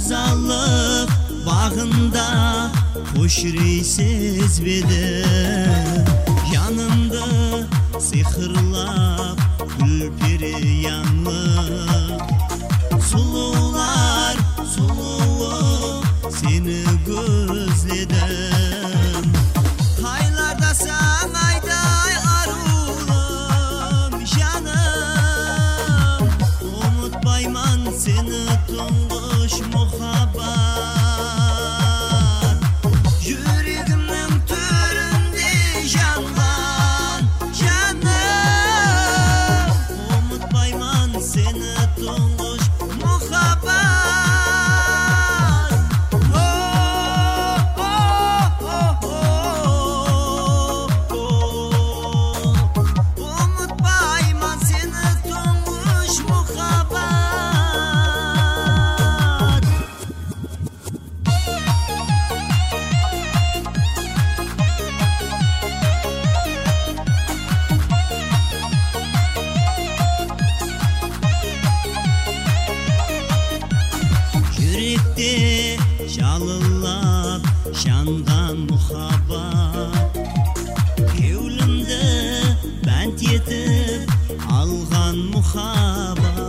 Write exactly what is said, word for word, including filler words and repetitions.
тазалық бағында көшірей сезбеді. Янымды сиқырлап күлпері яңы, сұлулар сұлуы сені көзледім. Қайлардасаң айдай арулым жаным, ұмытпайман сені тұңғыш мұхаббат. Жүрегімнің төрінде жанған жаным, ұмытпайман сені тұңғыш мұхаббат. Жүректе жалылап жанған мұхаббат, кеулімді бәнт етіп алған мұхаббат.